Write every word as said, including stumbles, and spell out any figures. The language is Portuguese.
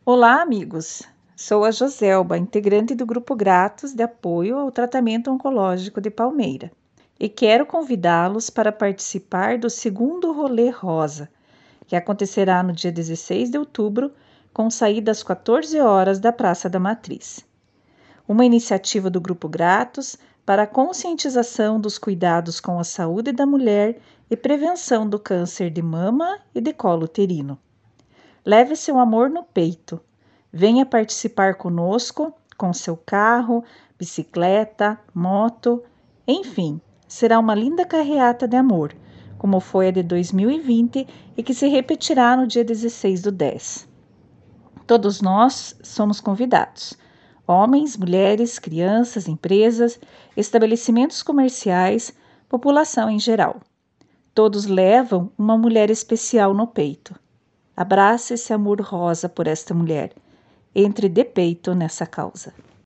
Olá, amigos! Sou a Joselba, integrante do Grupo Gratos de Apoio ao Tratamento Oncológico de Palmeira, e quero convidá-los para participar do segundo Rolê Rosa, que acontecerá no dia dezesseis de outubro, com saída às quatorze horas da Praça da Matriz. Uma iniciativa do Grupo Gratos para a conscientização dos cuidados com a saúde da mulher e prevenção do câncer de mama e de colo uterino. Leve seu amor no peito. Venha participar conosco com seu carro, bicicleta, moto, enfim, será uma linda carreata de amor, como foi a de dois mil e vinte e que se repetirá no dia dezesseis do dez. Todos nós somos convidados, homens, mulheres, crianças, empresas, estabelecimentos comerciais, população em geral. Todos levam uma mulher especial no peito. Abrace esse amor rosa por esta mulher. Entre de peito nessa causa.